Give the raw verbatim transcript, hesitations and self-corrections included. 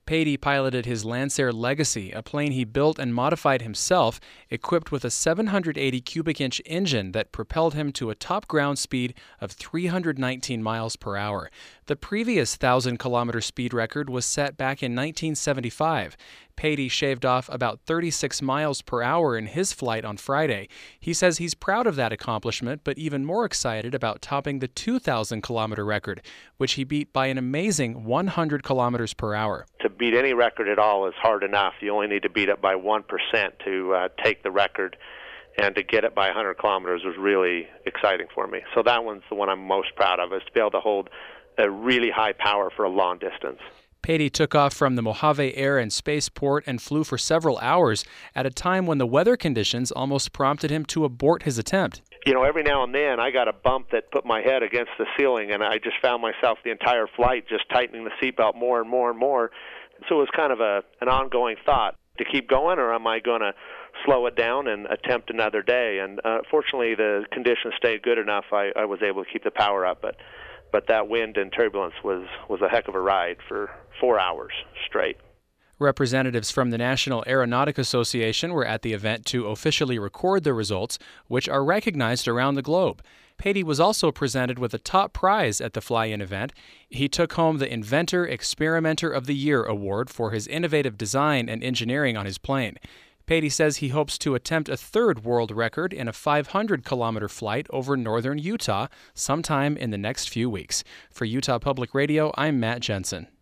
Patey piloted his Lancer Legacy, a plane he built and modified himself, equipped with a seven hundred eighty cubic inch engine that propelled him to a top ground speed of three hundred nineteen miles per hour. The previous one thousand kilometer speed record was set back in nineteen seventy-five. Patey shaved off about thirty-six miles per hour in his flight on Friday. He says he's proud of that accomplishment, but even more excited about topping the two thousand kilometer record, which he beat by an amazing one hundred kilometers per hour. To beat any record at all is hard enough. You only need to beat it by one percent to uh, take the record, and to get it by one hundred kilometers was really exciting for me. So that one's the one I'm most proud of, is to be able to hold a really high power for a long distance. Patey took off from the Mojave Air and Spaceport and flew for several hours at a time when the weather conditions almost prompted him to abort his attempt. You know, every now and then I got a bump that put my head against the ceiling, and I just found myself the entire flight just tightening the seatbelt more and more and more. So it was kind of a an ongoing thought, to keep going, or am I going to slow it down and attempt another day? And uh, fortunately, the conditions stayed good enough. I, I was able to keep the power up, but but that wind and turbulence was, was a heck of a ride for four hours straight. Representatives from the National Aeronautic Association were at the event to officially record the results, which are recognized around the globe. Patey was also presented with a top prize at the fly-in event. He took home the Inventor Experimenter of the Year award for his innovative design and engineering on his plane. Patey says he hopes to attempt a third world record in a five hundred kilometer flight over northern Utah sometime in the next few weeks. For Utah Public Radio, I'm Matt Jensen.